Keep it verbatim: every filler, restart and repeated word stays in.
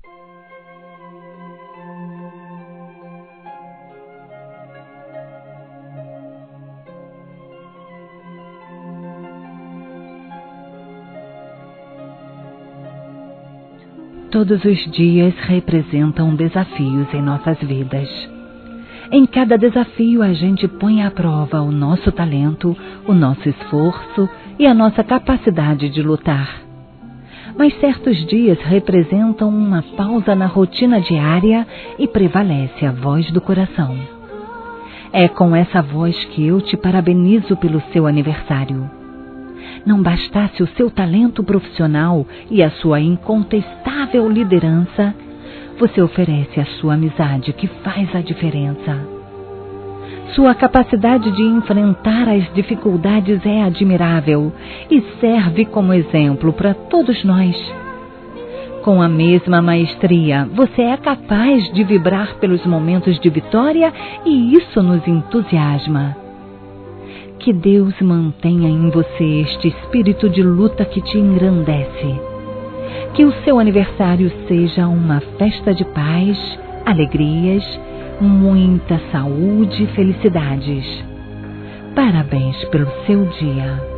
Todos os dias representam desafios em nossas vidas. Em cada desafio a gente põe à prova o nosso talento, o nosso esforço e a nossa capacidade de lutar. Mas certos dias representam uma pausa na rotina diária e prevalece a voz do coração. É com essa voz que eu te parabenizo pelo seu aniversário. Não bastasse o seu talento profissional e a sua incontestável liderança, você oferece a sua amizade que faz a diferença. Sua capacidade de enfrentar as dificuldades é admirável e serve como exemplo para todos nós. Com a mesma maestria, você é capaz de vibrar pelos momentos de vitória e isso nos entusiasma. Que Deus mantenha em você este espírito de luta que te engrandece. Que o seu aniversário seja uma festa de paz, alegrias, muita saúde e felicidades. Parabéns pelo seu dia.